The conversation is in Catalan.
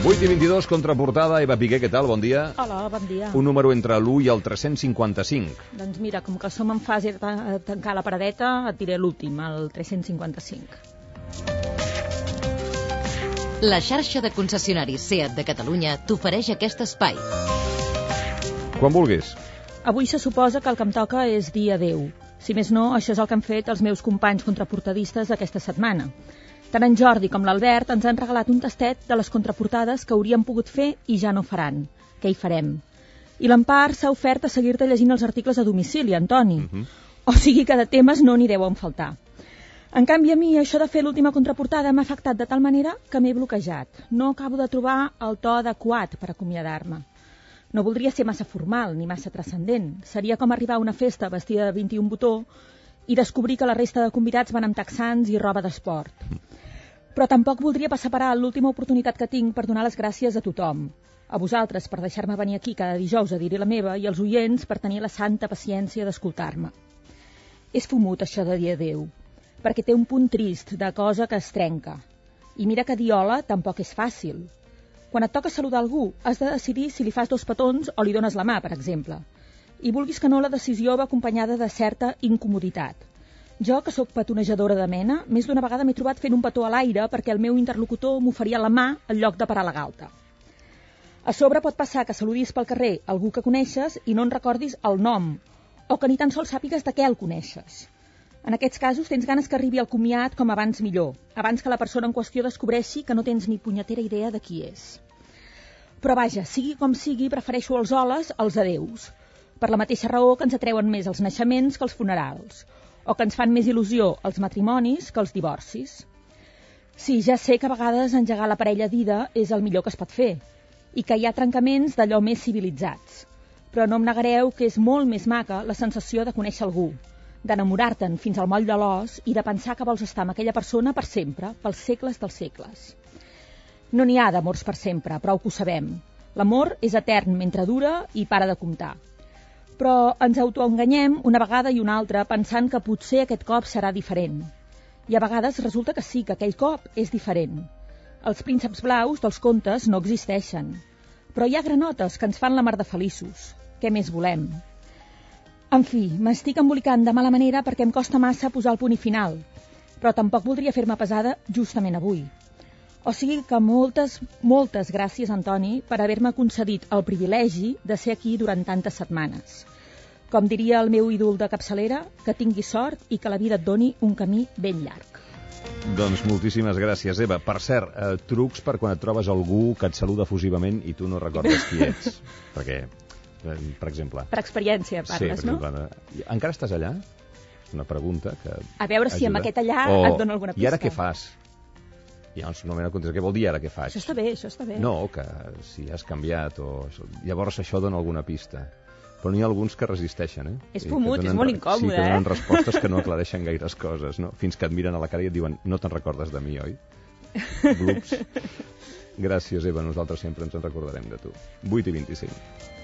8:22, contraportada. Eva Piqué, què tal? Bon dia. Hola, bon dia. Un número entre l'1 i el 355. Doncs mira, com que som en fase de tancar la paradeta, et diré l'últim, el 355. La xarxa de concessionaris SEAT de Catalunya t'ofereix aquest espai. Quan vulguis. Avui se suposa que el que em toca és dir adeu. Si més no, això és el que han fet els meus companys contraportadistes d'aquesta setmana. Tant en Jordi com l'Albert ens han regalat un tastet de les contraportades que hauríem pogut fer i ja no faran. Què hi farem? I l'Empar s'ha ofert a seguir-te llegint els articles a domicili, Antoni. O sigui que de temes no n'hi deuen faltar. En canvi, a mi, això de fer l'última contraportada m'ha afectat de tal manera que m'he bloquejat. No acabo de trobar el to adequat per acomiadar-me. No voldria ser massa formal ni massa transcendent. Seria com arribar a una festa vestida de 21 botó i descobrir que la resta de convidats van amb texans i roba d'esport. Però tampoc voldria passar per alt l'última oportunitat que tinc per donar les gràcies a tothom. A vosaltres per deixar-me venir aquí cada dijous a dir-hi la meva i als oients per tenir la santa paciència d'escoltar-me. És fumut això de dir adeu, perquè té un punt trist de cosa que es trenca. I mira que dir hola tampoc és fàcil. Quan et toca saludar algú, has de decidir si li fas 2 petons o li dones la mà, per exemple. I vulguis que no, la decisió va acompanyada de certa incomoditat. Jo, que sóc petonejadora de mena, més d'una vegada m'he trobat fent un petó a l'aire perquè el meu interlocutor m'oferia la mà en lloc de parar la galta. A sobre pot passar que saludis pel carrer algú que coneixes i no en recordis el nom, o que ni tan sols sàpigues de què el coneixes. En aquests casos tens ganes que arribi el comiat com abans millor, abans que la persona en qüestió descobreixi que no tens ni punyetera idea de qui és. Però vaja, sigui com sigui, prefereixo els holes als adeus, per la mateixa raó que ens atreuen més els naixements que els funerals, o que ens fan més il·lusió els matrimonis que els divorcis. Sí, ja sé que a vegades engegar la parella dida és el millor que es pot fer, i que hi ha trencaments d'allò més civilitzats, però no em negareu que és molt més maca la sensació de conèixer algú, d'enamorar-te'n fins al moll de l'os i de pensar que vols estar amb aquella persona per sempre, pels segles dels segles. No n'hi ha d'amors per sempre, prou que ho sabem. L'amor és etern mentre dura i para de comptar. Però ens autoenganyem una vegada i una altra pensant que potser aquest cop serà diferent. I a vegades resulta que sí, que aquell cop és diferent. Els prínceps blaus dels contes no existeixen. Però hi ha granotes que ens fan la mar de feliços. Què més volem? En fi, m'estic embolicant de mala manera perquè em costa massa posar el punt i final. Però tampoc voldria fer-me pesada justament avui. O sigui que moltes gràcies, Antoni, per haver-me concedit el privilegi de ser aquí durant tantes setmanes. Com diria el meu ídol de capçalera, que tinguis sort i que la vida et doni un camí ben llarg. Doncs moltíssimes gràcies, Eva. Per cert, trucs per quan et trobes algú que et saluda efusivament i tu no recordes qui ets. Perquè, per exemple... Per experiència parles, sí, no? Sí, encara estàs allà? Una pregunta que a veure si amb aquest allà et dona alguna pista. I ara què fas? I llavors normalment contesta, què vol dir ara què faig? Això està bé, això està bé. No, que si has canviat o... Llavors això dona alguna pista. Però n'hi ha alguns que resisteixen, eh? És fumut, és molt incòmode, sí, que donen respostes que no aclareixen gaires coses, no? Fins que et miren a la cara i et diuen, no te'n recordes de mi, oi? Blups. Gràcies, Eva, nosaltres sempre ens en recordarem de tu. 8:25.